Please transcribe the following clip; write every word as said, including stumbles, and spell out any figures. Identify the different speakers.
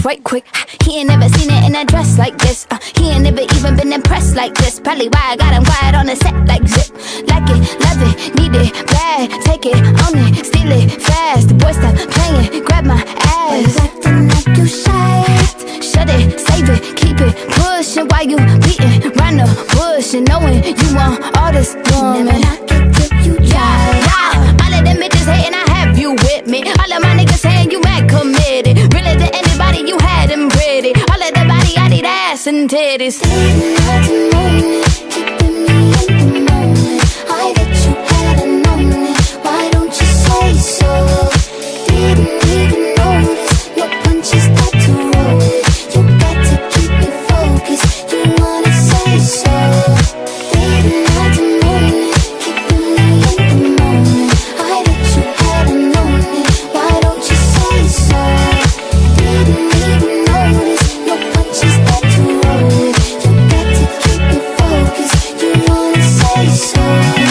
Speaker 1: right quick. He ain't never seen it in a dress like this. uh, He ain't never even been impressed like this. Probably why I got him quiet on the set like zip. Like it, love it, need it, bad. Take it, own it, steal it, fast. The boy stop playing, grab my ass. Acting like you shy. Shut it, save it, keep it pushing while you beating round the bush and knowing you want all this woman. Never knock it till you try. Yeah, all of them bitches hating, I have you with me. All of my niggas saying you mad committed. Really to anybody, you had them pretty. All of the body, I need ass and titties. Didn't have to moan it, keeping me in the moment. I bet you hadn't known it. Why don't you say so? Didn't even notice your punches start to roll it. You got to keep me focused. You wanna say so? Didn't have to moan it, keeping me in the moment. I bet you hadn't known it. Why don't you say so? Didn't even notice your punches start to roll it. You got to keep me focused. You wanna say so?